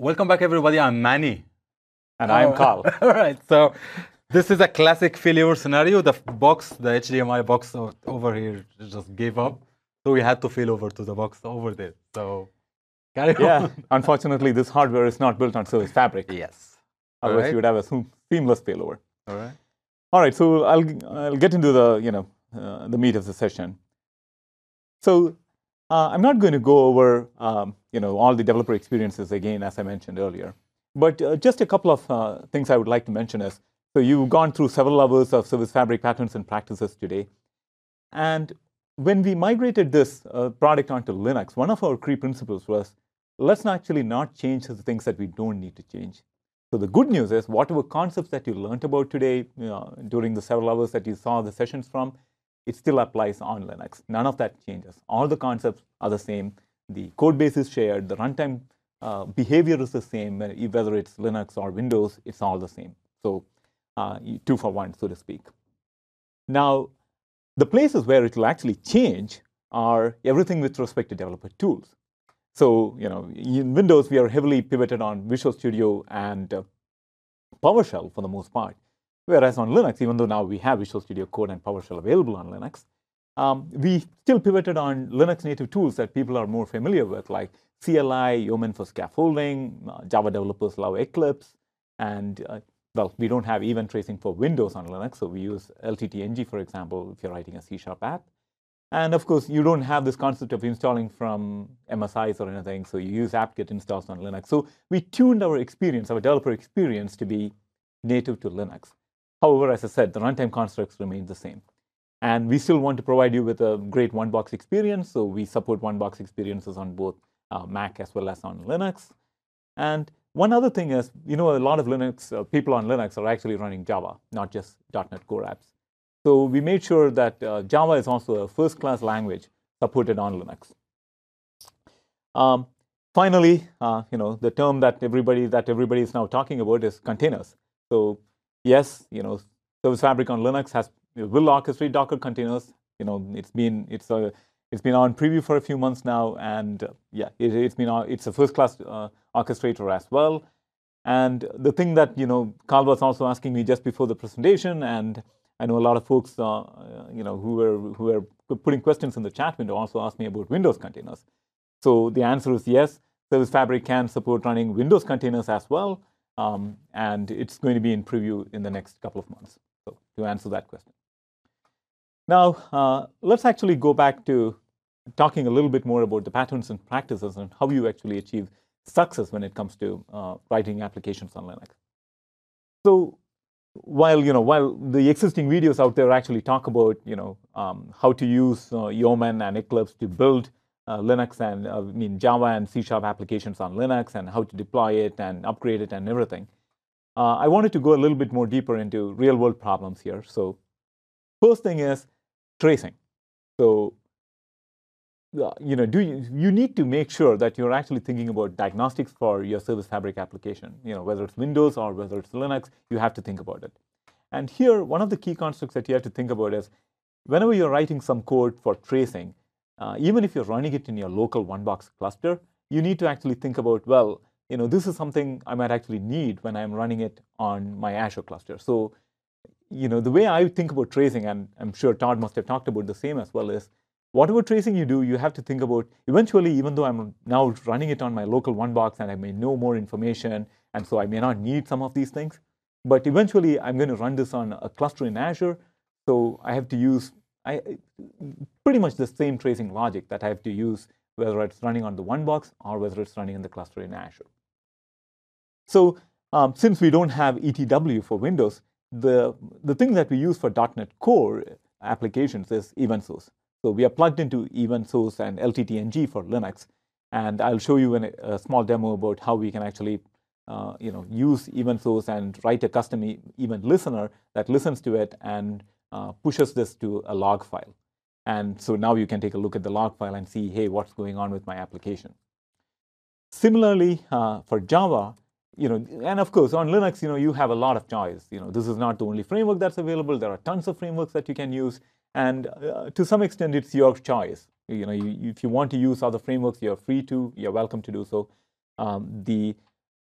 Welcome back, everybody. I'm Manny. And I am Carl. All right. So this is a classic failure scenario. The HDMI box over here just gave up. So we had to fail over to the box over there. So carry on. Unfortunately, this hardware is not built on Service Fabric. Yes. Otherwise, you would have a seamless failover. All right. All right. So I'll get into the the meat of the session. So I'm not going to go over all the developer experiences again, as I mentioned earlier. But just a couple of things I would like to mention is, so you've gone through several hours of Service Fabric patterns and practices today. And when we migrated this product onto Linux, one of our key principles was, let's actually not change the things that we don't need to change. So the good news is, whatever concepts that you learned about today during the several hours that you saw the sessions from, it still applies on Linux. None of that changes. All the concepts are the same. The code base is shared. The runtime behavior is the same. Whether it's Linux or Windows, it's all the same. So 2 for 1, so to speak. Now, the places where it will actually change are everything with respect to developer tools. So in Windows, we are heavily pivoted on Visual Studio and PowerShell for the most part. Whereas on Linux, even though now we have Visual Studio Code and PowerShell available on Linux, we still pivoted on Linux native tools that people are more familiar with, like CLI, Yeoman for scaffolding. Java developers love Eclipse. And well, we don't have event tracing for Windows on Linux, so we use LTTNG, for example, if you're writing a C# app. And of course, you don't have this concept of installing from MSIs or anything, so you use apt-get installs on Linux. So we tuned our experience, our developer experience, to be native to Linux. However, as I said, the runtime constructs remain the same. And we still want to provide you with a great one-box experience, so we support one-box experiences on both Mac as well as on Linux. And one other thing is, a lot of Linux people on Linux are actually running Java, not just .NET Core apps. So we made sure that Java is also a first-class language supported on Linux. Finally, the term that everybody is now talking about is containers. So yes, Service Fabric on Linux will orchestrate Docker containers. It's been on preview for a few months now, and it's a first-class orchestrator as well. And the thing that Carl was also asking me just before the presentation, and I know a lot of folks who were putting questions in the chat window also asked me about Windows containers. So the answer is yes. Service Fabric can support running Windows containers as well. And it's going to be in preview in the next couple of months, so to answer that question. Now, let's actually go back to talking a little bit more about the patterns and practices and how you actually achieve success when it comes to writing applications on Linux. So while the existing videos out there actually talk about how to use Yeoman and Eclipse to build Linux and Java and C# applications on Linux, and how to deploy it and upgrade it and everything, I wanted to go a little bit more deeper into real-world problems here. So first thing is tracing. So you need to make sure that you're actually thinking about diagnostics for your Service Fabric application. Whether it's Windows or whether it's Linux, you have to think about it. And here, one of the key constructs that you have to think about is, whenever you're writing some code for tracing, even if you're running it in your local one-box cluster, you need to actually think about, well, this is something I might actually need when I'm running it on my Azure cluster. So, the way I think about tracing, and I'm sure Todd must have talked about the same as well, is whatever tracing you do, you have to think about, eventually, even though I'm now running it on my local one-box and I may know more information, and so I may not need some of these things, but eventually, I'm going to run this on a cluster in Azure, so I have to use pretty much the same tracing logic that I have to use, whether it's running on the one box or whether it's running in the cluster in Azure. So since we don't have ETW for Windows, the thing that we use for .NET Core applications is event source. So we are plugged into event source and LTTNG for Linux. And I'll show you a small demo about how we can actually use event source and write a custom event listener that listens to it and pushes this to a log file. And so now you can take a look at the log file and see, hey, what's going on with my application. Similarly, for Java, and of course, on Linux, you have a lot of choice. This is not the only framework that's available. There are tons of frameworks that you can use. And to some extent, it's your choice. If you want to use other frameworks, you're free to. You're welcome to do so. The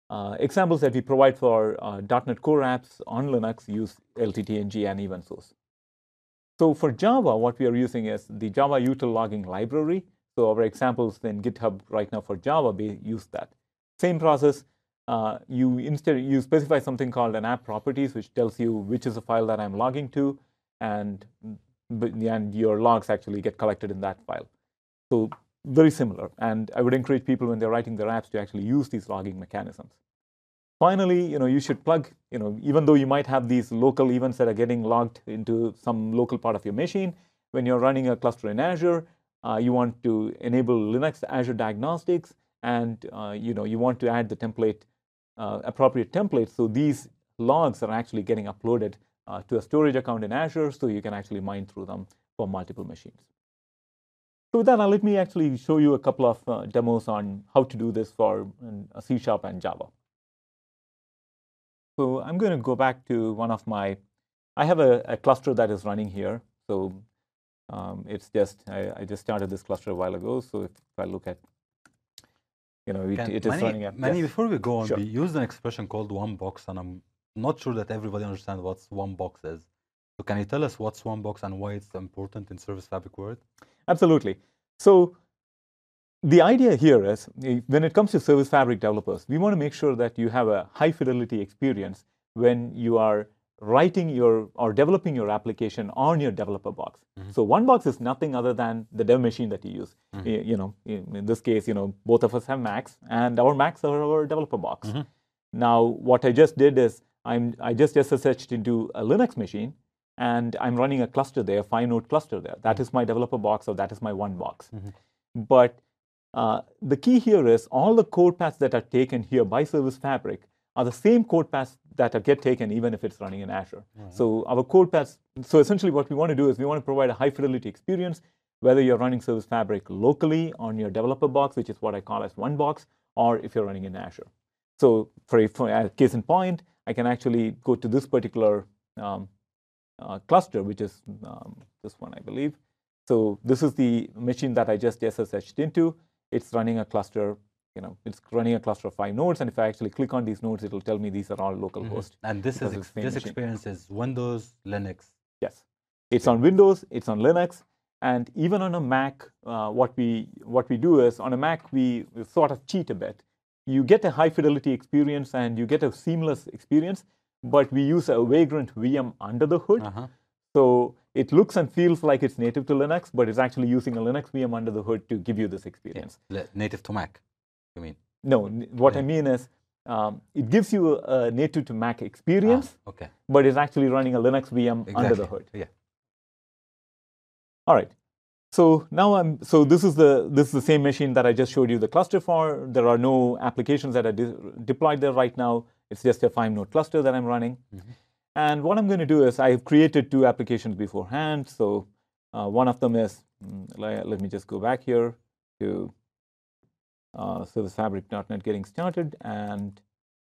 examples that we provide for .NET Core apps on Linux use LTTNG and even source. So for Java, what we are using is the Java util logging library. So our examples in GitHub right now for Java, we use that. Same process. You specify something called an app properties, which tells you which is the file that I'm logging to, and your logs actually get collected in that file. So very similar. And I would encourage people when they're writing their apps to actually use these logging mechanisms. Finally, you should plug, even though you might have these local events that are getting logged into some local part of your machine, when you're running a cluster in Azure, you want to enable Linux Azure Diagnostics, and you want to add the template, appropriate templates, so these logs are actually getting uploaded to a storage account in Azure, so you can actually mine through them for multiple machines. So with that, let me actually show you a couple of demos on how to do this for C# and Java. So I'm going to go back to one of my, I have a cluster that is running here. So it's just, I just started this cluster a while ago. So if I look at, it is running at. Mani, yes. before we go on, Sure. we used an expression called one box, and I'm not sure that everybody understands what one box is. So can you tell us what's one box and why it's important in Service Fabric world? Absolutely. So the idea here is, when it comes to Service Fabric developers, we want to make sure that you have a high fidelity experience when you are writing or developing your application on your developer box. Mm-hmm. So one box is nothing other than the dev machine that you use. Mm-hmm. In this case, both of us have Macs, and our Macs are our developer box. Mm-hmm. Now, what I just did is I just SSH'd into a Linux machine, and I'm running a cluster there, 5-node cluster there. That is my developer box, or that is my one box. Mm-hmm. But the key here is all the code paths that are taken here by Service Fabric are the same code paths that get taken even if it's running in Azure. Mm-hmm. So our code paths, so essentially what we want to do is we want to provide a high fidelity experience, whether you're running Service Fabric locally on your developer box, which is what I call as one box, or if you're running in Azure. So for a case in point, I can actually go to this particular cluster, which is this one, I believe. So this is the machine that I just SSH'd into. It's running a cluster, it's running a cluster of 5 nodes. And if I actually click on these nodes, it'll tell me these are all local hosts. And this experience is Windows, Linux. Yes, it's on Windows, it's on Linux, and even on a Mac. What we do is on a Mac we sort of cheat a bit. You get a high fidelity experience and you get a seamless experience, but we use a Vagrant VM under the hood. Uh-huh. So it looks and feels like it's native to Linux, but it's actually using a Linux VM under the hood to give you this experience. Yeah. Native to Mac, you mean? No, what I mean is it gives you a native to Mac experience, okay. But it's actually running a Linux VM under the hood. Yeah. All right. So now this is the same machine that I just showed you the cluster for. There are no applications that are deployed there right now. It's just a 5-node cluster that I'm running. Mm-hmm. And what I'm going to do is I've created 2 applications beforehand. So one of them is, let me just go back here to Service Fabric.NET getting started, and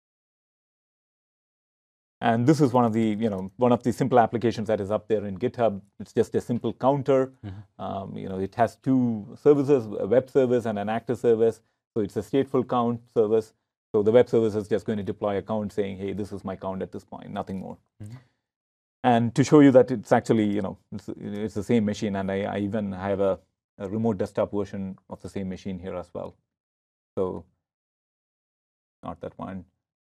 this is one of the simple applications that is up there in GitHub. It's just a simple counter. Mm-hmm. It has 2 services, a web service and an actor service. So it's a stateful count service. So the web service is just going to deploy a count saying, hey, this is my count at this point, nothing more. Mm-hmm. And to show you that it's actually, it's the same machine, and I even have a remote desktop version of the same machine here as well. So not that one.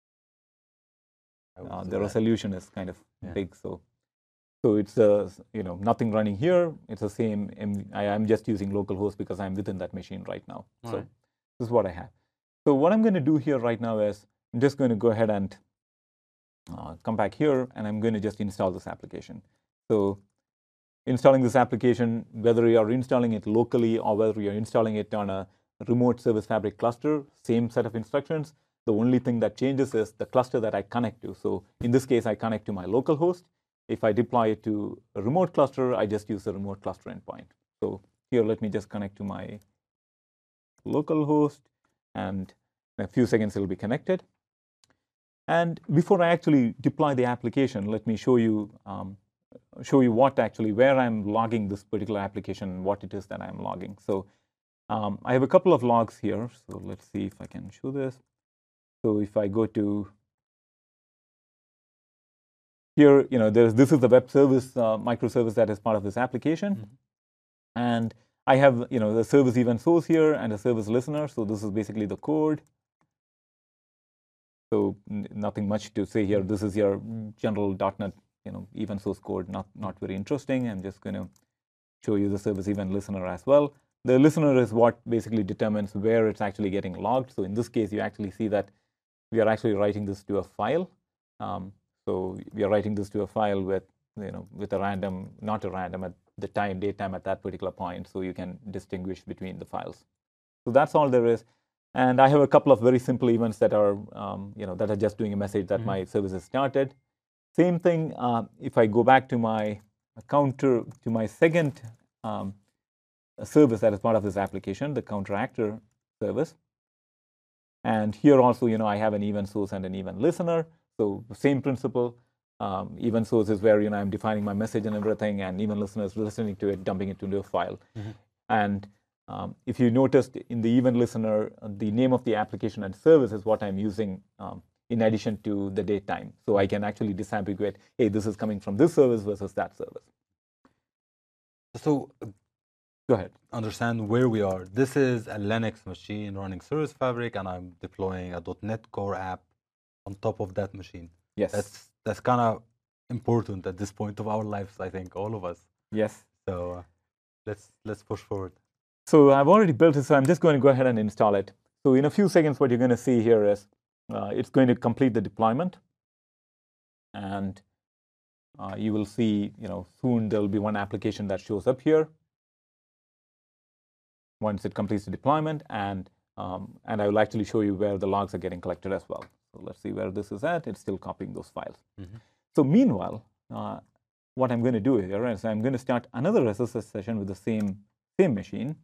The resolution is kind of big, so it's nothing running here. It's the same. I'm just using localhost because I'm within that machine right now. All so right. This is what I have. So what I'm going to do here right now is I'm just going to go ahead and come back here, and I'm going to just install this application. So installing this application, whether you're installing it locally or whether you're installing it on a remote Service Fabric cluster, same set of instructions. The only thing that changes is the cluster that I connect to. So in this case, I connect to my local host. If I deploy it to a remote cluster, I just use the remote cluster endpoint. So here, let me just connect to my local host, and in a few seconds, it'll be connected. And before I actually deploy the application, let me show you where I'm logging this particular application, what it is that I'm logging. So I have a couple of logs here. So let's see if I can show this. So if I go to here, this is the web service microservice that is part of this application. And I have, the service event source here and a service listener. So this is basically the code. So nothing much to say here. This is your general .NET, event source code. Not very interesting. I'm just going to show you the service event listener as well. The listener is what basically determines where it's actually getting logged. So in this case, you actually see that we are actually writing this to a file. So we are writing this to a file with, with a random, not a random, at the time, date time at that particular point, so you can distinguish between the files. So that's all there is. And I have a couple of very simple events that are, that are just doing a message that my service has started. Same thing, if I go back to my counter, to my second service that is part of this application, the counter actor service. And here also, I have an event source and an event listener. So the same principle. Event source is where I'm defining my message and everything, and event listener is listening to it, dumping it into a file. And if you noticed in the event listener, the name of the application and service is what I'm using in addition to the date time. So I can actually disambiguate, hey, this is coming from this service versus that service. So go ahead. Understand where we are. This is a Linux machine running Service Fabric, and I'm deploying a .NET Core app on top of that machine. Yes. That's kind of important at this point of our lives, I think, all of us. Yes. So let's push forward. So I've already built it, so I'm just going to go ahead and install it. So in a few seconds, what you're going to see here is it's going to complete the deployment. And you will see, soon there'll be one application that shows up here once it completes the deployment. And I will actually show you where the logs are getting collected as well. So let's see where this is at. It's still copying those files. So meanwhile, what I'm going to do here is I'm going to start another SSH session with the same machine.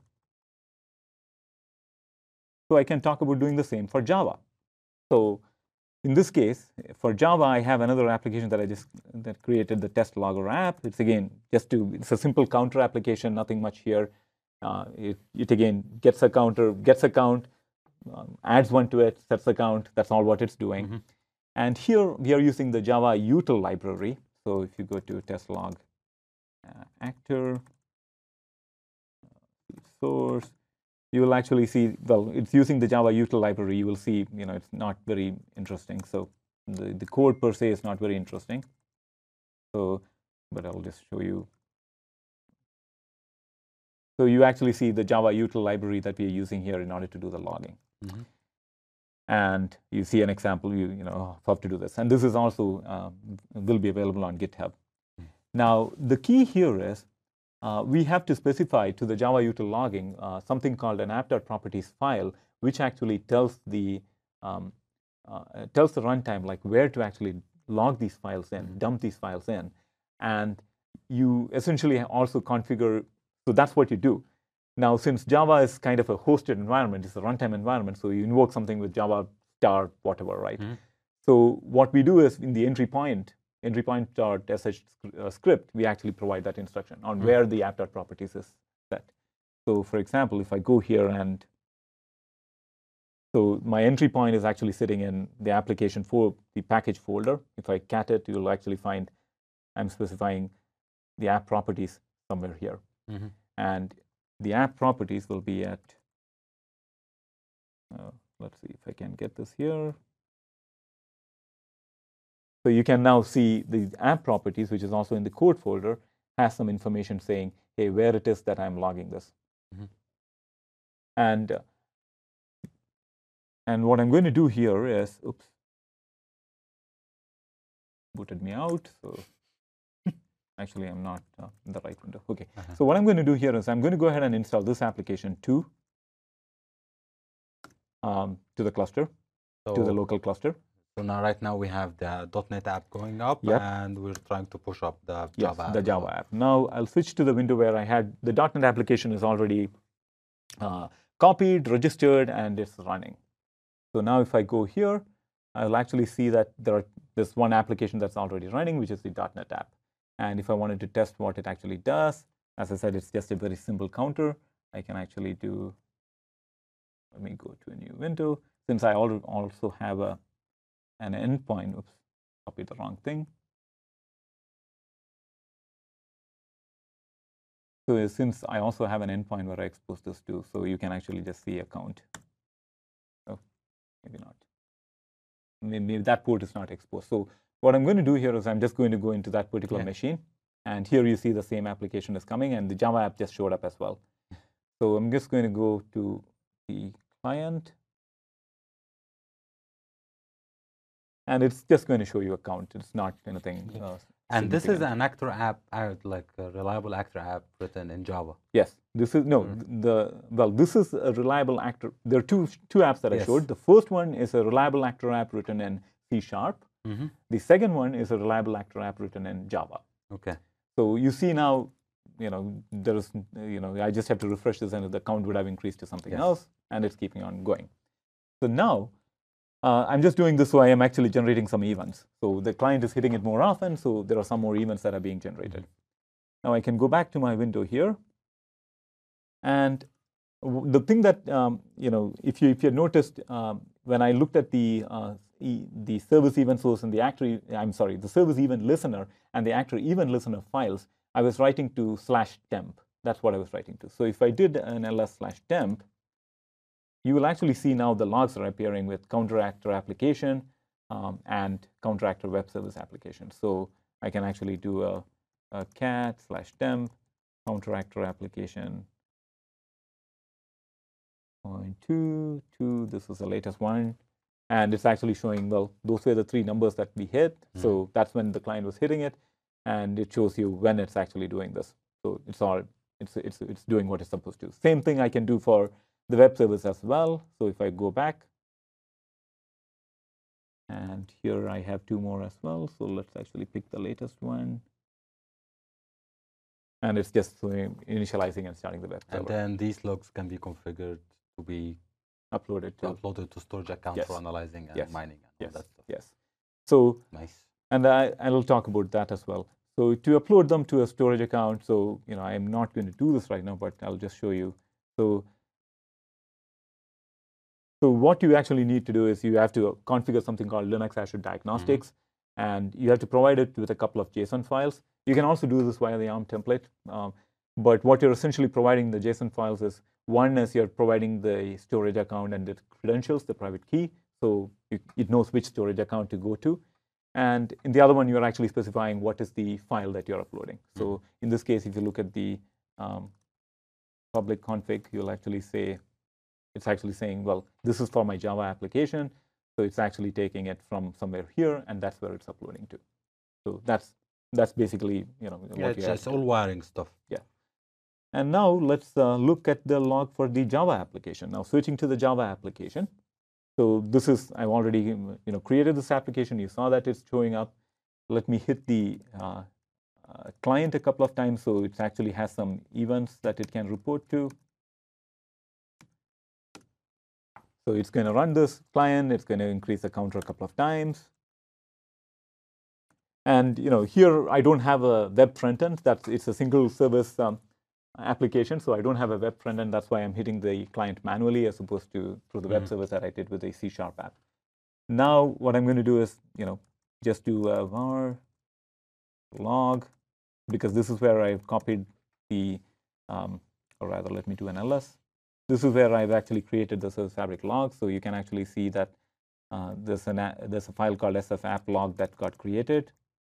So I can talk about doing the same for Java. So in this case, for Java, I have another application that created the test logger app. It's again it's a simple counter application, nothing much here. It again gets a counter, gets a count, adds one to it, sets a count. That's all what it's doing. And here we are using the Java util library. So if you go to test log actor source, you will actually see, well, it's using the Java util library. You will see, it's not very interesting. So the code per se is not very interesting. So, but I'll just show you. So you actually see the Java util library that we are using here in order to do the logging. And you see an example, how to do this. And this is also will be available on GitHub. Now, the key here is we have to specify to the Java util logging something called an app.properties file, which actually tells the runtime like where to actually log these files in, dump these files in. And you essentially also configure, so that's what you do. Now, since Java is kind of a hosted environment, it's a runtime environment, so you invoke something with Java star whatever, right? So what we do is in the entry point.sh script, we actually provide that instruction on where the app.properties is set. So for example, if I go here and so my entry point is actually sitting in the application for the package folder. If I cat it, you'll actually find I'm specifying the app properties somewhere here. And the app properties will be at, let's see if I can get this here. So you can now see the app properties, which is also in the code folder, has some information saying, hey, where it is that I'm logging this. And what I'm going to do here is, oops, booted me out. So actually, I'm not in the right window. OK. So what I'm going to do here is I'm going to go ahead and install this application to the cluster, to the local cluster. So now, right now, we have the .NET app going up, and we're trying to push up the Java app. The Java app. Now, I'll switch to the window where I had the .NET application is already copied, registered, and it's running. So now if I go here, I'll actually see that there's one application that's already running, which is the .NET app. And if I wanted to test what it actually does, as I said, it's just a very simple counter. I can actually do, let me go to a new window. since I also have an endpoint, oops, copied the wrong thing. So since I also have an endpoint where I expose this to, so you can actually just see a count. Oh, maybe not. Maybe that port is not exposed. So what I'm going to do here is I'm just going to go into that particular machine. And here you see the same application is coming, and the Java app just showed up as well. So I'm just going to go to the client. And it's just going to show you a count. It's not anything. And this is an actor app, like a reliable actor app written in Java. Yes, this is this is a reliable actor. There are two apps that I showed. The first one is a reliable actor app written in C#. The second one is a reliable actor app written in Java. Okay. So you see now, there is, I just have to refresh this, and the count would have increased to something else, and it's keeping on going. So now, I'm just doing this so I am actually generating some events. So the client is hitting it more often, so there are some more events that are being generated. Now I can go back to my window here. And the thing that, if you noticed, when I looked at the service event source and the service event listener and the actor event listener files, I was writing to /temp. That's what I was writing to. So if I did an ls/temp, you will actually see now the logs are appearing with counteractor application and counteractor web service application. So I can actually do a cat/temp counteractor application 0.22. This is the latest one. And it's actually showing, well, those were the 3 numbers that we hit. So that's when the client was hitting it. And it shows you when it's actually doing this. So it's doing what it's supposed to. Same thing I can do for the web service as well. So if I go back, and here I have 2 more as well. So let's actually pick the latest one. And it's just initializing and starting the web server. And then these logs can be configured to be uploaded to storage account for analyzing and mining and all that stuff. Yes. So nice. And I'll talk about that as well. So to upload them to a storage account, so I am not going to do this right now, but I'll just show you. So what you actually need to do is you have to configure something called Linux Azure Diagnostics, and you have to provide it with a couple of JSON files. You can also do this via the ARM template, but what you're essentially providing the JSON files is, one is you're providing the storage account and the credentials, the private key, so it knows which storage account to go to. And in the other one, you're actually specifying what is the file that you're uploading. So in this case, if you look at the public config, you'll actually say, it's actually saying, well, this is for my Java application. So it's actually taking it from somewhere here, and that's where it's uploading to. So that's basically, what it's all wiring stuff. Yeah. And now let's look at the log for the Java application. Now switching to the Java application. So this is, I've already created this application. You saw that it's showing up. Let me hit the client a couple of times, so it actually has some events that it can report to. So it's going to run this client. It's going to increase the counter a couple of times. And here I don't have a web front end. It's a single service application, so I don't have a web front end. That's why I'm hitting the client manually as opposed to through the web service that I did with a C# app. Now what I'm going to do is just do a var log, because this is where I've copied the or rather let me do an ls. This is where I've actually created the Service Fabric log. So you can actually see that there's a file called sfapp-log that got created.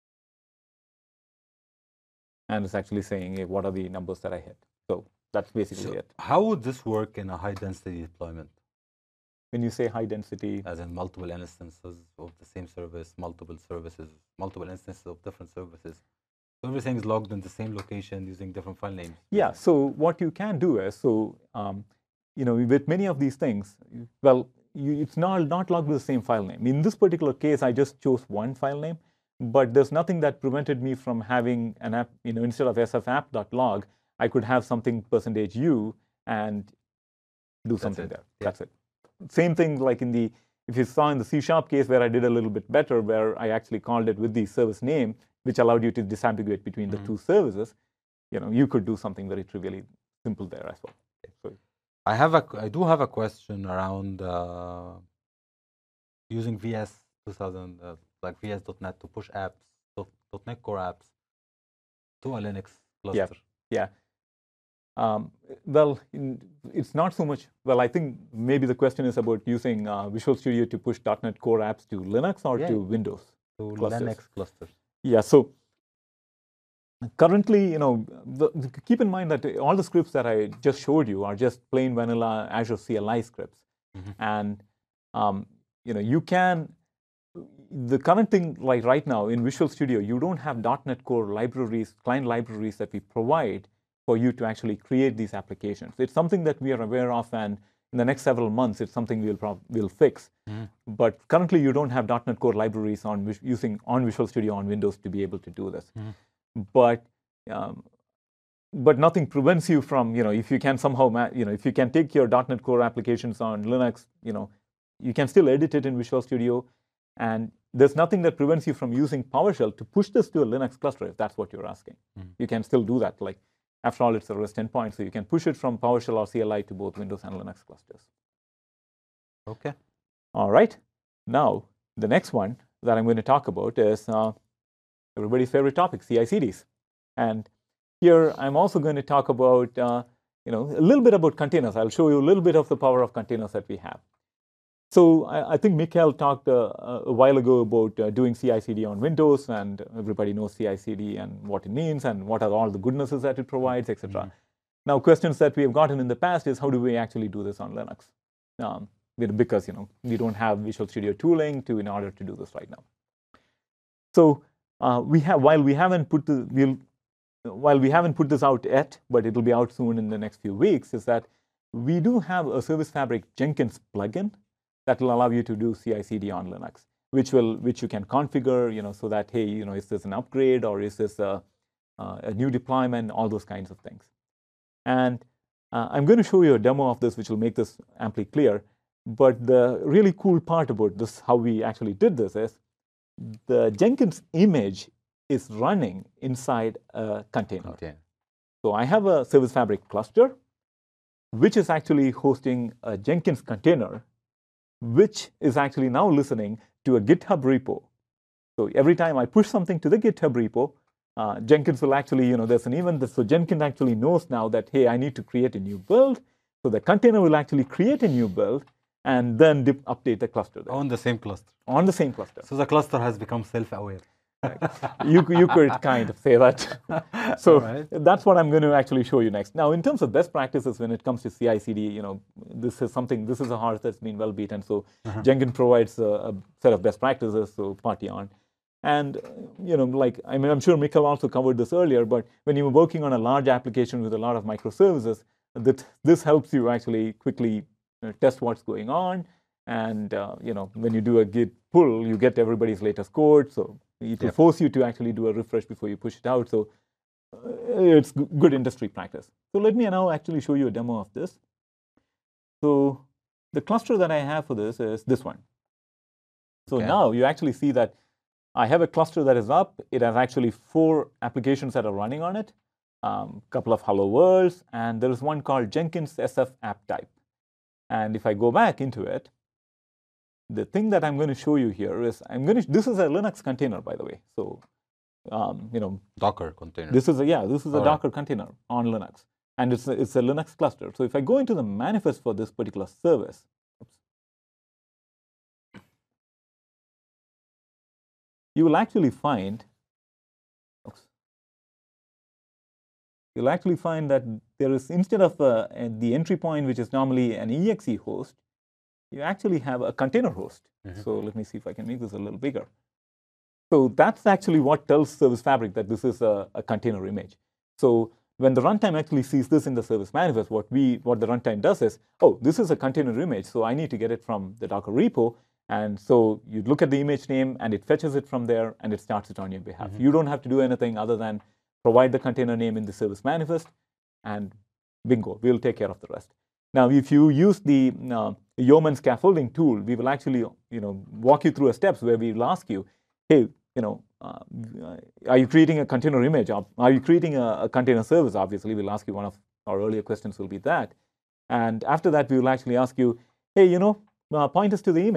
And it's actually saying, hey, what are the numbers that I hit? So that's basically it. How would this work in a high-density deployment? When you say high density? As in multiple instances of the same service, multiple services, multiple instances of different services. So everything is logged in the same location using different file names. Yeah, so what you can do is, with many of these things, well, it's not logged with the same file name. In this particular case, I just chose one file name. But there's nothing that prevented me from having an app, instead of sfapp.log, I could have something %u and do something there. Yeah. That's it. Same thing like if you saw in the C# case where I did a little bit better, where I actually called it with the service name, which allowed you to disambiguate between the two services, you could do something very trivially simple there as well. So I do have a question around using VS 2000, like VS.NET to push apps, .NET Core apps to a Linux cluster. Yeah. Well, it's not so much. Well, I think maybe the question is about using Visual Studio to push .NET Core apps to Linux or to Windows. To clusters. Linux clusters. Yeah. So currently, keep in mind that all the scripts that I just showed you are just plain vanilla Azure CLI scripts, and you can. The current thing, like right now in Visual Studio, you don't have .NET Core libraries, client libraries that we provide for you to actually create these applications. It's something that we are aware of, and in the next several months, it's something we'll fix. But currently, you don't have .NET Core libraries using Visual Studio on Windows to be able to do this. But nothing prevents you from, if you can somehow, if you can take your .NET Core applications on Linux, you can still edit it in Visual Studio, and there's nothing that prevents you from using PowerShell to push this to a Linux cluster, if that's what you're asking. You can still do that. Like, after all, it's a REST endpoint, so you can push it from PowerShell or CLI to both Windows and Linux clusters. Okay. All right. Now, the next one that I'm going to talk about is everybody's favorite topic, CI/CDs. And here, I'm also going to talk about a little bit about containers. I'll show you a little bit of the power of containers that we have. So I think Mikhail talked a while ago about doing CI/CD on Windows, and everybody knows CI/CD and what it means and what are all the goodnesses that it provides, etc. Now, questions that we have gotten in the past is how do we actually do this on Linux? Because we don't have Visual Studio tooling in order to do this right now. So while we haven't put this out yet, but it will be out soon in the next few weeks, is that we do have a Service Fabric Jenkins plugin that will allow you to do CI/CD on Linux, which you can configure, so that, hey, is this an upgrade or is this a new deployment, all those kinds of things. And I'm going to show you a demo of this, which will make this amply clear. But the really cool part about this, how we actually did this, is the Jenkins image is running inside a container. Okay. So I have a Service Fabric cluster, which is actually hosting a Jenkins container, which is actually now listening to a GitHub repo. So every time I push something to the GitHub repo, Jenkins will actually, there's an event. So Jenkins actually knows now that, hey, I need to create a new build. So the container will actually create a new build and then update the cluster there. On the same cluster. On the same cluster. So the cluster has become self-aware. You could kind of say that. So that's what I'm going to actually show you next. Now, in terms of best practices when it comes to CI/CD, this is a horse that's been well beaten. So Jenkins provides a set of best practices, so party on. And I'm sure Mikhail also covered this earlier, but when you're working on a large application with a lot of microservices, this helps you actually quickly test what's going on. And when you do a git pull, you get everybody's latest code. So it will force you to actually do a refresh before you push it out. So it's good industry practice. So let me now actually show you a demo of this. So the cluster that I have for this is this one. So now you actually see that I have a cluster that is up. It has actually 4 applications that are running on it, a couple of hello worlds, and there is one called Jenkins SF app type. And if I go back into it, the thing that I'm going to show you here is this is a Linux container, by the way. So, Docker container. This is a Docker container on Linux, and it's a Linux cluster. So if I go into the manifest for this particular service, you will actually find that there is, instead of the entry point, which is normally an exe host, you actually have a container host. So let me see if I can make this a little bigger. So that's actually what tells Service Fabric that this is a container image. So when the runtime actually sees this in the service manifest, what the runtime does is, oh, this is a container image, so I need to get it from the Docker repo. And so you look at the image name, and it fetches it from there, and it starts it on your behalf. You don't have to do anything other than provide the container name in the service manifest, and bingo, we'll take care of the rest. Now, if you use the Yeoman scaffolding tool, we will actually walk you through a steps where we will ask you, hey, are you creating a container image? Are you creating a container service? Obviously, we'll ask you, one of our earlier questions will be that. And after that, we will actually ask you, hey, point us to the image.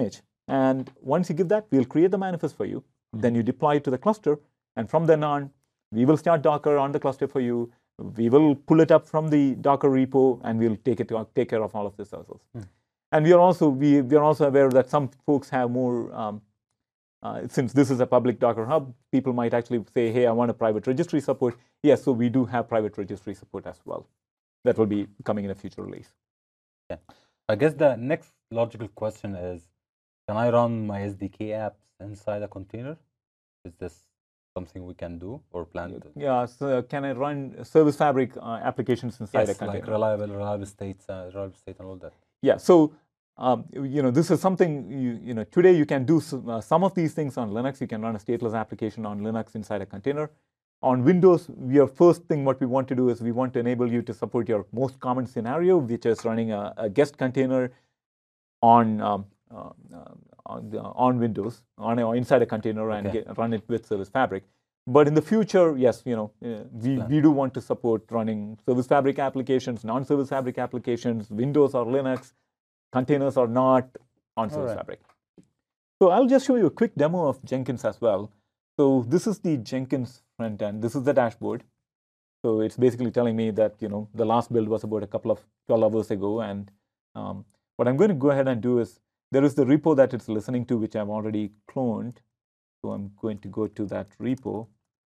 And once you give that, we'll create the manifest for you. Then you deploy it to the cluster. And from then on, we will start Docker on the cluster for you. We will pull it up from the Docker repo, and we'll take care of all of this ourselves. And we are also aware that some folks have more. Since this is a public Docker Hub, people might actually say, hey, I want a private registry support. Yes, so we do have private registry support as well. That will be coming in a future release. Yeah. I guess the next logical question is, can I run my SDK apps inside a container? Is this something we can do or plan to? Yeah, so can I run Service Fabric applications inside a container? Like reliable state and all that. Yeah, so this is something, today you can do some of these things on Linux. You can run a stateless application on Linux inside a container. On Windows, first thing what we want to do is we want to enable you to support your most common scenario, which is running a guest container on Windows, inside a container, and run it with Service Fabric. But in the future, yes, we do want to support running Service Fabric applications, non-Service Fabric applications, Windows or Linux, containers or not on Service Fabric. So I'll just show you a quick demo of Jenkins as well. So this is the Jenkins front end. This is the dashboard. So it's basically telling me that the last build was about a couple of 12 hours ago. And what I'm going to go ahead and do is, there is the repo that it's listening to, which I've already cloned. So I'm going to go to that repo.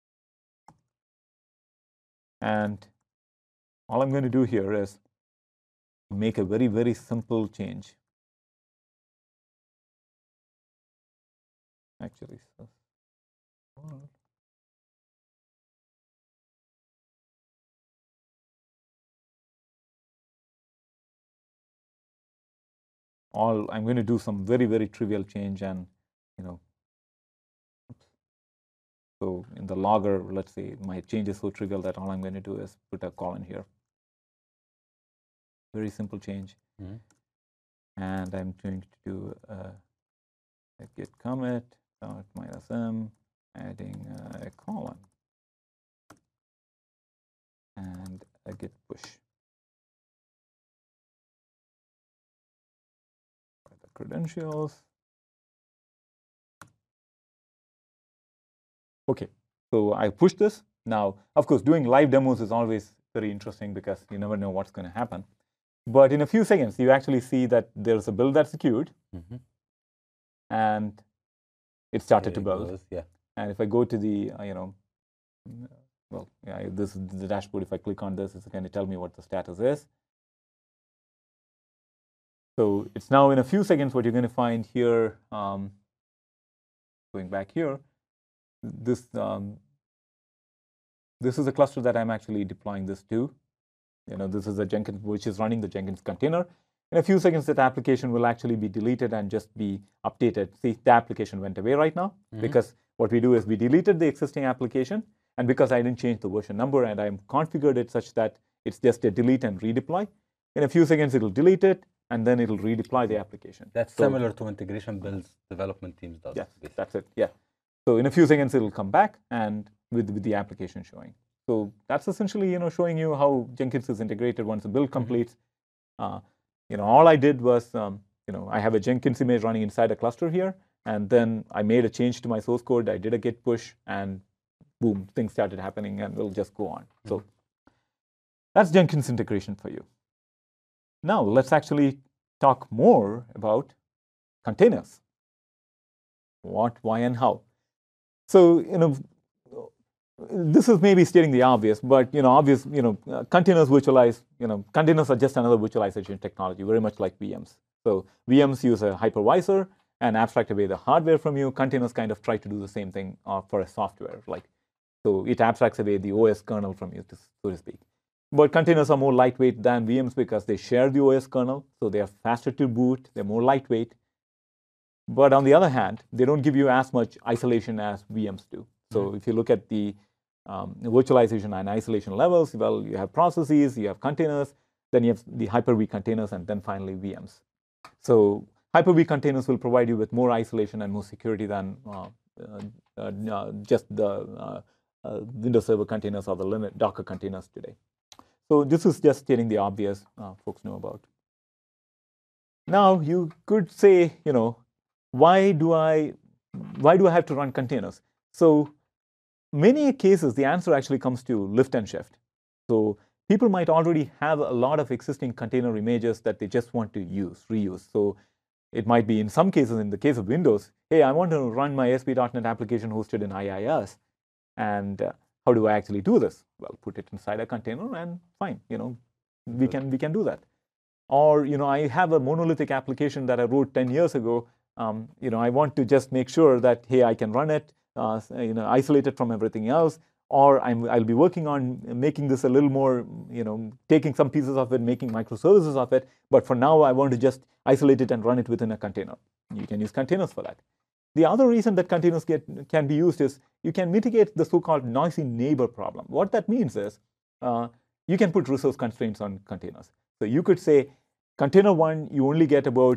And all I'm going to do here is make a very, very simple change. Actually, I'm going to do some very, very trivial change, and so in the logger, let's say my change is so trivial that all I'm going to do is put a colon here. Very simple change. And I'm going to do a git commit -m, adding a colon, and a git push. The credentials. Okay, so I push this. Now, of course, doing live demos is always very interesting because you never know what's going to happen. But in a few seconds, you actually see that there's a build that's queued, and it started to build. And if I go to the, this is the dashboard. If I click on this, it's going to tell me what the status is. So it's now in a few seconds. What you're going to find here, going back here, this is a cluster that I'm actually deploying this to. This is a Jenkins, which is running the Jenkins container. In a few seconds, that application will actually be deleted and just be updated. See, the application went away right now because what we do is we deleted the existing application, and because I didn't change the version number and I'm configured it such that it's just a delete and redeploy. In a few seconds, it'll delete it, and then it'll redeploy the application. That's similar to integration builds development teams does. Yeah, that's it. Yeah. So in a few seconds, it'll come back and with the application showing. So that's essentially, showing you how Jenkins is integrated once the build completes. All I did was, I have a Jenkins image running inside a cluster here, and then I made a change to my source code. I did a git push, and boom, things started happening, and we'll just go on. So that's Jenkins integration for you. Now let's actually talk more about containers. What, why, and how. So, this is maybe stating the obvious, but containers virtualize. Containers are just another virtualization technology, very much like VMs. So VMs use a hypervisor and abstract away the hardware from you. Containers kind of try to do the same thing for a software, so it abstracts away the OS kernel from you, so to speak. But containers are more lightweight than VMs because they share the OS kernel, so they are faster to boot. They're more lightweight. But on the other hand, they don't give you as much isolation as VMs do. So if you look at the virtualization and isolation levels, well, you have processes, you have containers, then you have the Hyper-V containers, and then finally VMs. So Hyper-V containers will provide you with more isolation and more security than just the Windows Server containers or the Linux Docker containers today. So this is just stating the obvious folks know about. Now you could say, why do I have to run containers? So many cases, the answer actually comes to lift and shift. So people might already have a lot of existing container images that they just want to reuse. So it might be in some cases, in the case of Windows, hey, I want to run my ASP.NET application hosted in IIS. And how do I actually do this? Well, put it inside a container and fine, we can do that. Or I have a monolithic application that I wrote 10 years ago. I want to just make sure that, hey, I can run it, isolate it from everything else. Or I'll be working on making this a little more, taking some pieces of it, making microservices of it. But for now, I want to just isolate it and run it within a container. You can use containers for that. The other reason that containers can be used is you can mitigate the so-called noisy neighbor problem. What that means is you can put resource constraints on containers. So you could say, container one, you only get about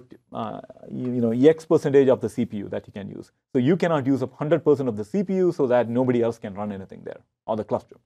X percentage of the CPU that you can use. So you cannot use up 100% of the CPU so that nobody else can run anything there, or the cluster.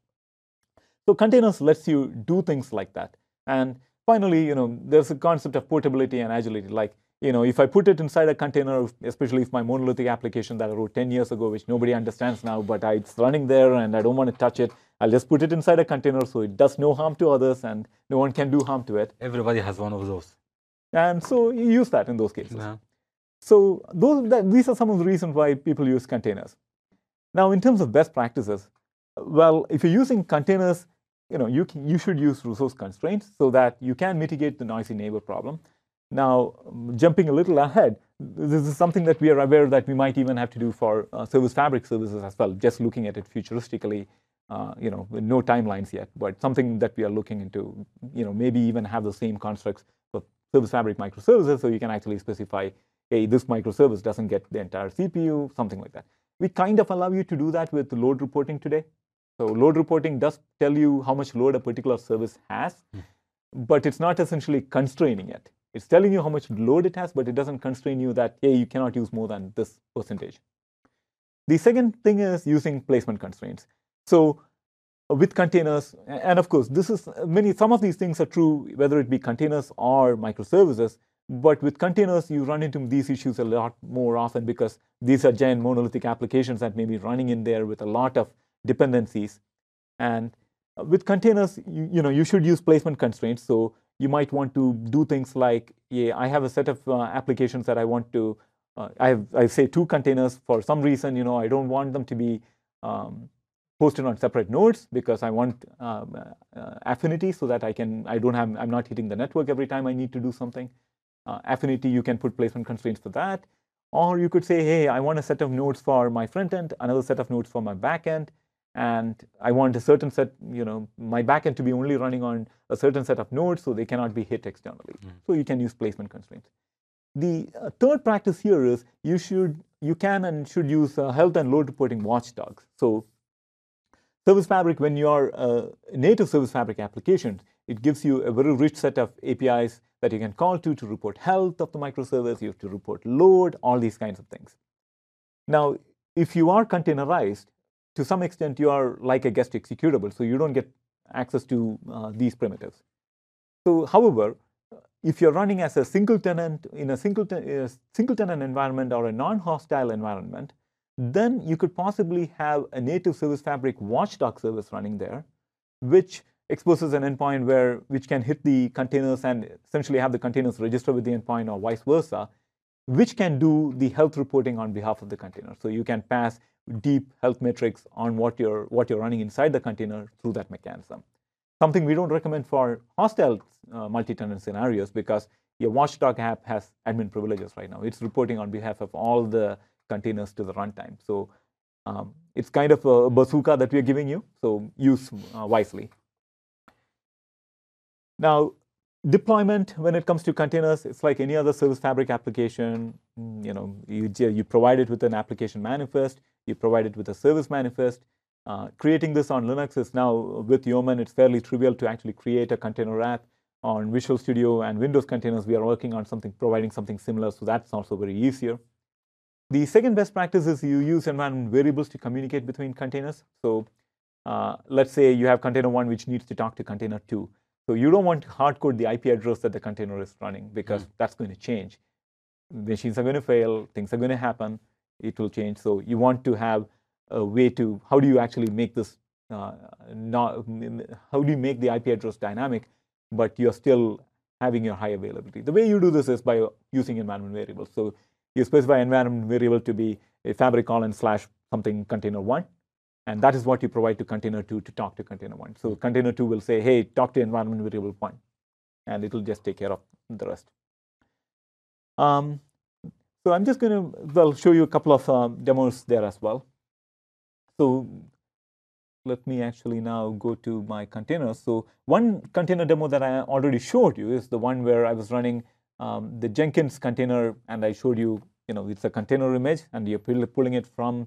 So containers lets you do things like that. And finally, there's a concept of portability and agility. Like, if I put it inside a container, especially if my monolithic application that I wrote 10 years ago, which nobody understands now, but it's running there and I don't want to touch it, I'll just put it inside a container so it does no harm to others and no one can do harm to it. Everybody has one of those. And so you use that in those cases. Yeah. So these are some of the reasons why people use containers. Now, in terms of best practices, well, if you're using containers, you should use resource constraints so that you can mitigate the noisy neighbor problem. Now, jumping a little ahead, this is something that we are aware that we might even have to do for Service Fabric services as well, just looking at it futuristically, with no timelines yet, but something that we are looking into, maybe even have the same constructs for Service Fabric microservices, so you can actually specify, hey, this microservice doesn't get the entire CPU, something like that. We kind of allow you to do that with load reporting today. So load reporting does tell you how much load a particular service has, but it's not essentially constraining it. It's telling you how much load it has, but it doesn't constrain you that, hey, you cannot use more than this percentage. The second thing is using placement constraints. So with containers, and of course, some of these things are true, whether it be containers or microservices, but with containers, you run into these issues a lot more often because these are giant monolithic applications that may be running in there with a lot of dependencies. And with containers, you should use placement constraints. So you might want to do things like, I have a set of applications that I want to, I say 2 containers for some reason, I don't want them to be hosted on separate nodes because I want affinity so that I'm not hitting the network every time I need to do something. Affinity, you can put placement constraints for that. Or you could say, hey, I want a set of nodes for my front end, another set of nodes for my back end. And I want a certain set, my backend to be only running on a certain set of nodes, so they cannot be hit externally. So you can use placement constraints. The third practice here is you can and should use health and load reporting watchdogs. So Service Fabric, when you are a native Service Fabric application, it gives you a very rich set of APIs that you can call to report health of the microservice. You have to report load, all these kinds of things. Now, if you are containerized, to some extent, you are like a guest executable, so you don't get access to these primitives. So, however, if you're running as a single tenant in a single tenant environment or a non-hostile environment, then you could possibly have a native Service Fabric watchdog service running there, which exposes an endpoint which can hit the containers and essentially have the containers register with the endpoint or vice versa, which can do the health reporting on behalf of the container. So you can pass deep health metrics on what you're running inside the container through that mechanism. Something we don't recommend for hostile multi-tenant scenarios because your watchdog app has admin privileges right now. It's reporting on behalf of all the containers to the runtime. So it's kind of a bazooka that we're giving you, so use wisely. Now, deployment, when it comes to containers, it's like any other Service Fabric application. You provide it with an application manifest, you provide it with a service manifest. Creating this on Linux is now, with Yeoman, it's fairly trivial to actually create a container app. On Visual Studio and Windows containers, we are working on providing something similar, so that's also very easier. The second best practice is you use environment variables to communicate between containers. So let's say you have container 1 which needs to talk to container 2. So you don't want to hard code the IP address that the container is running because that's going to change. machines are going to fail, things are going to happen, it will change. So you want to have a way to, how do you actually make this, how do you make the IP address dynamic, but you're still having your high availability? The way you do this is by using environment variables. So you specify environment variable to be a fabric colon / something container 1. And that is what you provide to container 2 to talk to container 1. So container 2 will say, hey, talk to environment variable 1. And it will just take care of the rest. So I'm just going to show you a couple of demos there as well. So let me actually now go to my containers. So one container demo that I already showed you is the one where I was running the Jenkins container, and I showed you, it's a container image, and you're pulling it from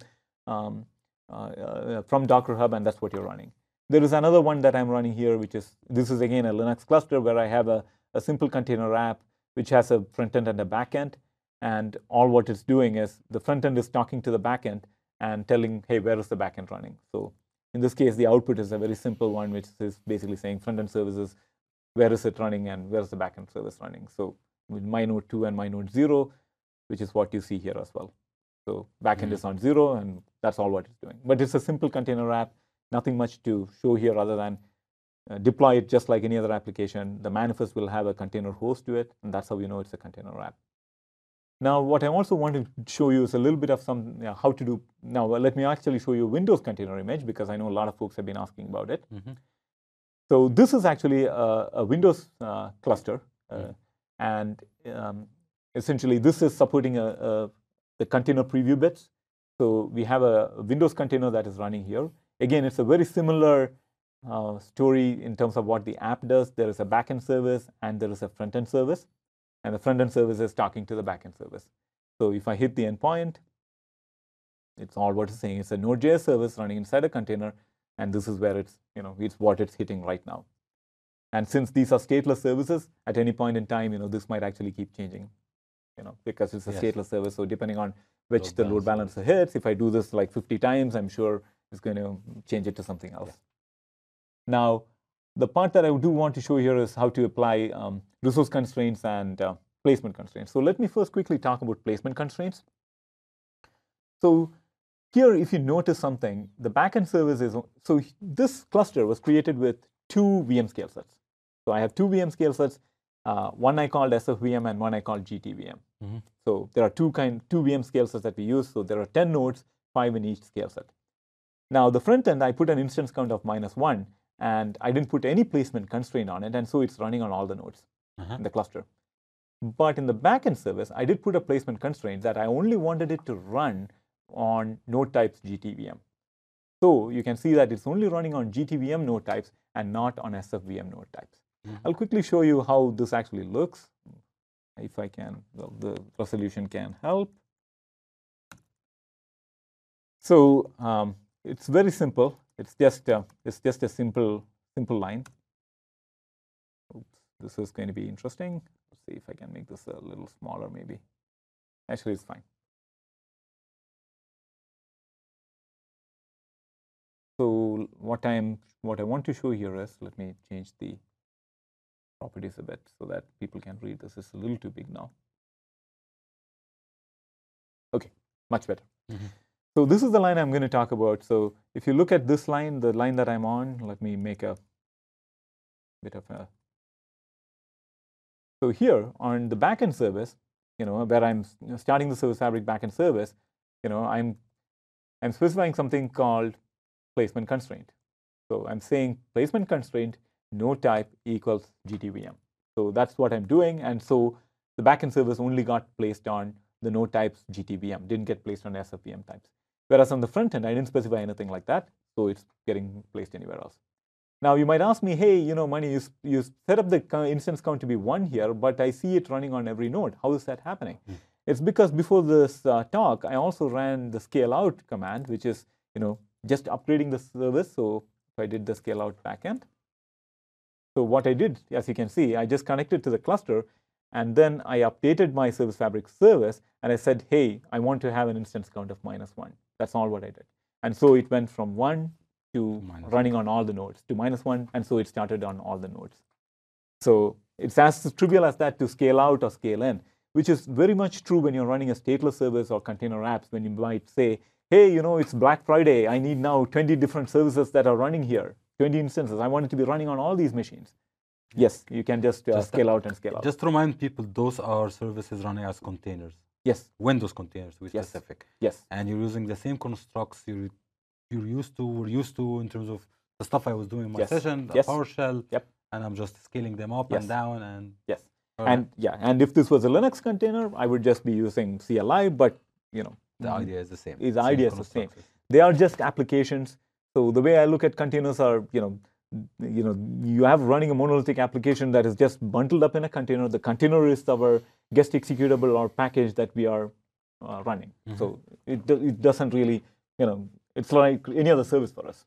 Docker Hub, and that's what you're running. There is another one that I'm running here, this is again a Linux cluster where I have a simple container app which has a front end and a back end. And all what it's doing is the front end is talking to the back end and telling, hey, where is the back end running? So in this case, the output is a very simple one, which is basically saying front end services, where is it running and where is the back end service running? So with my node 2 and my node 0, which is what you see here as well. So backend is on 0, and that's all what it's doing. But it's a simple container app, nothing much to show here other than deploy it just like any other application. The manifest will have a container host to it, and that's how you know it's a container app. Now, what I also want to show you is a little bit of how to do. Now, let me actually show you a Windows container image, because I know a lot of folks have been asking about it. So this is actually a Windows cluster. And essentially, this is supporting the container preview bits. So we have a Windows container that is running here. Again, it's a very similar story in terms of what the app does. There is a backend service, and there is a front-end service. And the front-end service is talking to the backend service. So if I hit the endpoint, it's all what it's saying. It's a Node.js service running inside a container, and this is where it's what it's hitting right now. And since these are stateless services, at any point in time, this might actually keep changing, because it's a stateless service. So depending on which the load balancer hits, if I do this like 50 times, I'm sure it's going to change it to something else. Now, the part that I do want to show here is how to apply resource constraints and placement constraints. So let me first quickly talk about placement constraints. So here, if you notice something, the backend service is, so this cluster was created with 2 VM scale sets. So I have 2 VM scale sets, one I called SFVM and one I called GTVM. So there are 2 VM scale sets that we use. So there are 10 nodes, 5 in each scale set. Now, the front end, I put an instance count of -1. And I didn't put any placement constraint on it, and so it's running on all the nodes in the cluster. But in the backend service, I did put a placement constraint that I only wanted it to run on node types GTVM. So you can see that it's only running on GTVM node types and not on SFVM node types. I'll quickly show you how this actually looks. If I can, well, the resolution can help. So it's very simple. It's just a simple line. Oops, this is going to be interesting. Let's see if I can make this a little smaller, maybe. Actually, it's fine. So what I want to show here is, let me change the properties a bit so that people can read this. It's a little too big now. Okay, much better. So this is the line I'm going to talk about. So if you look at this line, the line that I'm on, let me make a bit of a. So here on the backend service, where I'm starting the Service Fabric backend service, I'm specifying something called placement constraint. So I'm saying placement constraint node type equals GTVM. So that's what I'm doing, and so the backend service only got placed on the node types GTVM, didn't get placed on SFVM types. Whereas on the front end, I didn't specify anything like that, so it's getting placed anywhere else. Now, you might ask me, hey, Mani, you set up the instance count to be 1 here, but I see it running on every node. How is that happening? It's because before this talk, I also ran the scale out command, which is just upgrading the service. So if I did the scale out backend, so what I did, as you can see, I just connected to the cluster, and then I updated my Service Fabric service, and I said, hey, I want to have an instance count of -1. That's all what I did. And so it went from 1 to running on all the nodes to -1, and so it started on all the nodes. So it's as trivial as that to scale out or scale in. which is very much true when you're running a stateless service or container apps, when you might say, hey, it's Black Friday. I need now 20 different services that are running here, 20 instances. I want it to be running on all these machines. Yes, you can just scale out and scale out. Just to remind people, those are services running as containers. Yes. Windows containers, to be Yes. specific. Yes. And you're using the same constructs we're used to in terms of the stuff I was doing in my session, the PowerShell, and I'm just scaling them up and down. And and if this was a Linux container, I would just be using CLI, but the idea is the same. The idea is the same. They are just applications. So the way I look at containers are, you have running a monolithic application that is just bundled up in a container. The container is our guest executable or package that we are running. So it doesn't really, it's like any other service for us.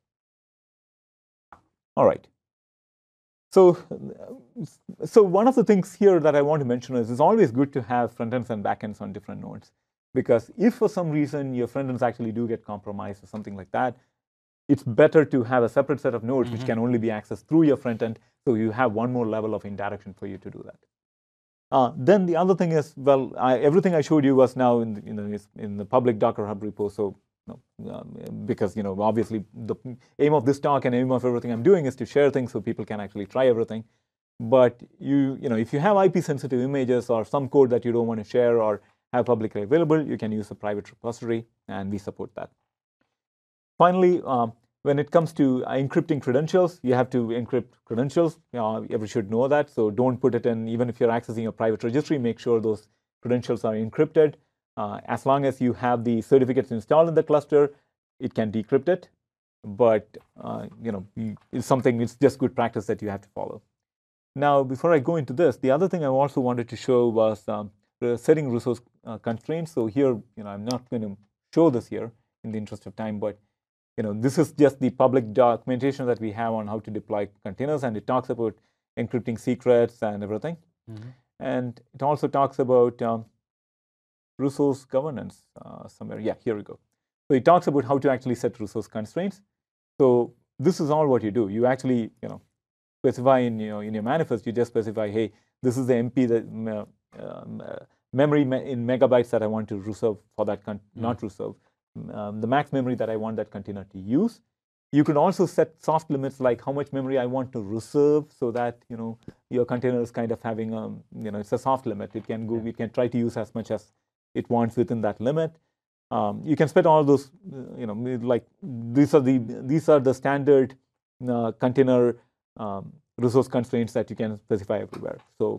All right. So one of the things here that I want to mention is it's always good to have front ends and back ends on different nodes, because if for some reason your front ends actually do get compromised or something like that, it's better to have a separate set of nodes which can only be accessed through your front end, so you have one more level of indirection for you to do that. Then the other thing is, everything I showed you was now in the public Docker Hub repo. So because obviously the aim of this talk and aim of everything I'm doing is to share things so people can actually try everything. But if you have IP sensitive images or some code that you don't want to share or have publicly available, you can use a private repository, and we support that. Finally, when it comes to encrypting credentials, you have to encrypt credentials. Everyone should know that. So don't put it in, even if you're accessing a private registry, make sure those credentials are encrypted. As long as you have the certificates installed in the cluster, it can decrypt it. But it's just good practice that you have to follow. Now, before I go into this, the other thing I also wanted to show was setting resource constraints. So here, I'm not going to show this here in the interest of time, but this is just the public documentation that we have on how to deploy containers, and it talks about encrypting secrets and everything. And it also talks about resource governance somewhere. Yeah, here we go. So it talks about how to actually set resource constraints. So this is all what you do. You actually, specify in your manifest. You just specify, hey, this is the MP that memory in megabytes that I want to reserve for that not reserve. The max memory that I want that container to use. You can also set soft limits like how much memory I want to reserve, so that your container is kind of having it's a soft limit. It can go. It can try to use as much as it wants within that limit. You can set all those. Like these are the standard container resource constraints that you can specify everywhere. So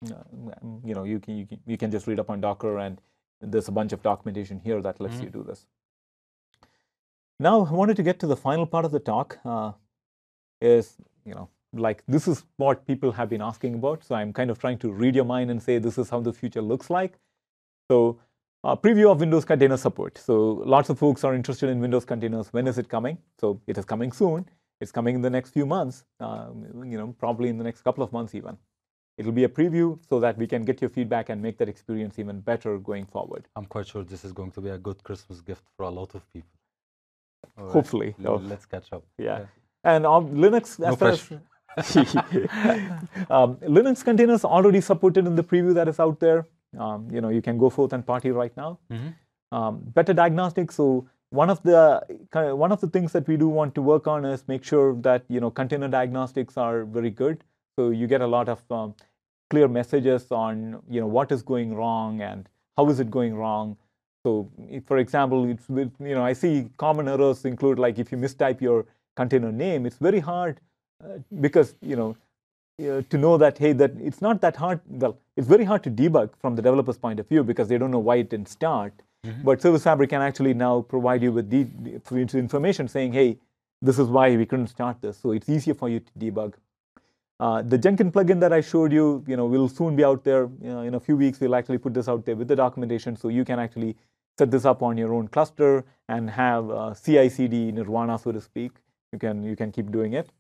you can just read up on Docker, and there's a bunch of documentation here that lets you do this. Now, I wanted to get to the final part of the talk. This is what people have been asking about. So I'm kind of trying to read your mind and say this is how the future looks like. So preview of Windows container support. So lots of folks are interested in Windows containers. When is it coming? So it is coming soon. It's coming in the next few months, probably in the next couple of months even. It'll be a preview so that we can get your feedback and make that experience even better going forward. I'm quite sure this is going to be a good Christmas gift for a lot of people. Right. Hopefully. Let's catch up. Yeah. And Linux, no pressure. Linux containers already supported in the preview that is out there. You can go forth and party right now. Better diagnostics. So one of the things that we do want to work on is make sure that container diagnostics are very good. So you get a lot of clear messages on what is going wrong and how is it going wrong. So, for example, I see common errors include, like, if you mistype your container name, it's very hard because to know that, hey, that it's not that hard. Well, it's very hard to debug from the developer's point of view because they don't know why it didn't start. But Service Fabric can actually now provide you with information saying, hey, this is why we couldn't start this. So it's easier for you to debug. The Jenkins plugin that I showed you, will soon be out there. In a few weeks, we'll actually put this out there with the documentation, so you can actually set this up on your own cluster and have CI/CD nirvana, so to speak. You can keep doing it.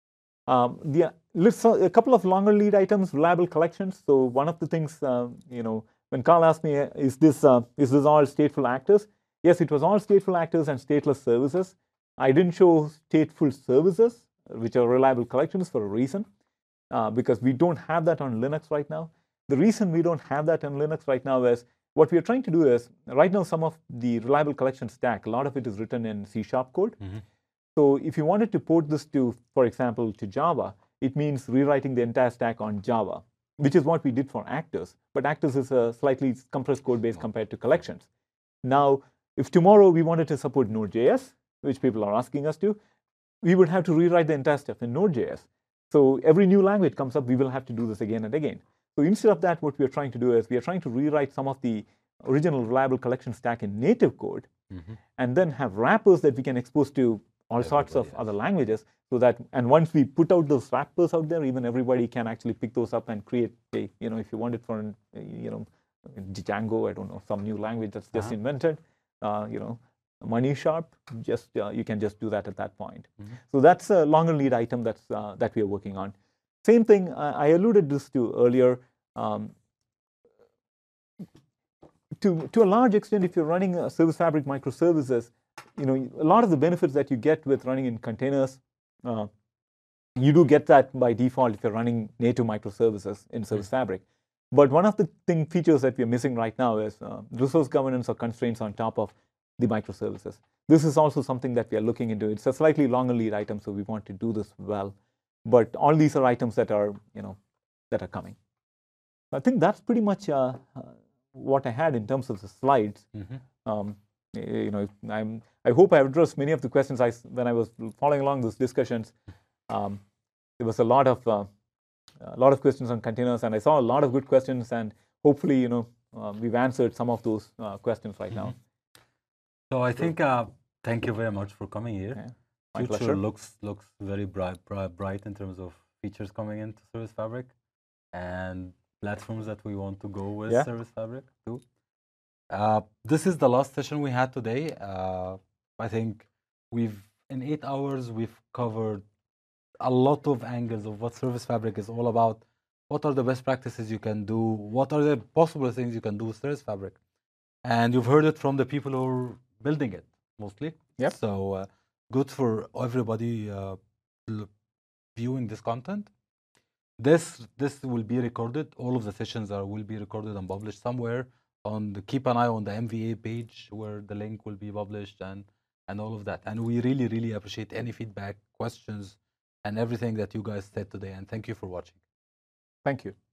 A couple of longer lead items, reliable collections. So one of the things, when Carl asked me, is this all stateful actors? Yes, it was all stateful actors and stateless services. I didn't show stateful services, which are reliable collections, for a reason. Because we don't have that on Linux right now. The reason we don't have that in Linux right now is what we are trying to do is, right now, some of the reliable collection stack, a lot of it is written in C# code. So if you wanted to port this to, for example, to Java, it means rewriting the entire stack on Java, which is what we did for Actors. But Actors is a slightly compressed code base compared to collections. Now, if tomorrow we wanted to support Node.js, which people are asking us to, we would have to rewrite the entire stuff in Node.js. So every new language comes up, we will have to do this again and again. So instead of that, what we are trying to do is we are trying to rewrite some of the original reliable collection stack in native code, and then have wrappers that we can expose to all sorts of other languages, so that, and once we put out those wrappers out there, even everybody can actually pick those up and create a, if you want it for, Django, I don't know, some new language that's just invented, Money Sharp, just you can just do that at that point. So that's a longer lead item that we are working on. Same thing, I alluded this to earlier. To a large extent, if you're running a Service Fabric microservices, a lot of the benefits that you get with running in containers, you do get that by default if you're running native microservices in Service Fabric. But one of the features that we're missing right now is resource governance or constraints on top of the microservices. This is also something that we are looking into. It's a slightly longer lead item, so we want to do this well. But all these are items that are, that are coming. I think that's pretty much what I had in terms of the slides. I hope I addressed many of the questions when I was following along those discussions. There was a lot of questions on containers, and I saw a lot of good questions, and hopefully, we've answered some of those questions right now. So I think thank you very much for coming here. Yeah, my Future pleasure. looks very bright in terms of features coming into Service Fabric and platforms that we want to go with Service Fabric too. This is the last session we had today. I think in 8 hours we've covered a lot of angles of what Service Fabric is all about. What are the best practices you can do? What are the possible things you can do with Service Fabric? And you've heard it from the people who are building it mostly. Yep. So good for everybody viewing this content. This will be recorded. All of the sessions will be recorded and published somewhere. Keep an eye on the MVA page where the link will be published and all of that. And we really, really appreciate any feedback, questions, and everything that you guys said today. And thank you for watching. Thank you.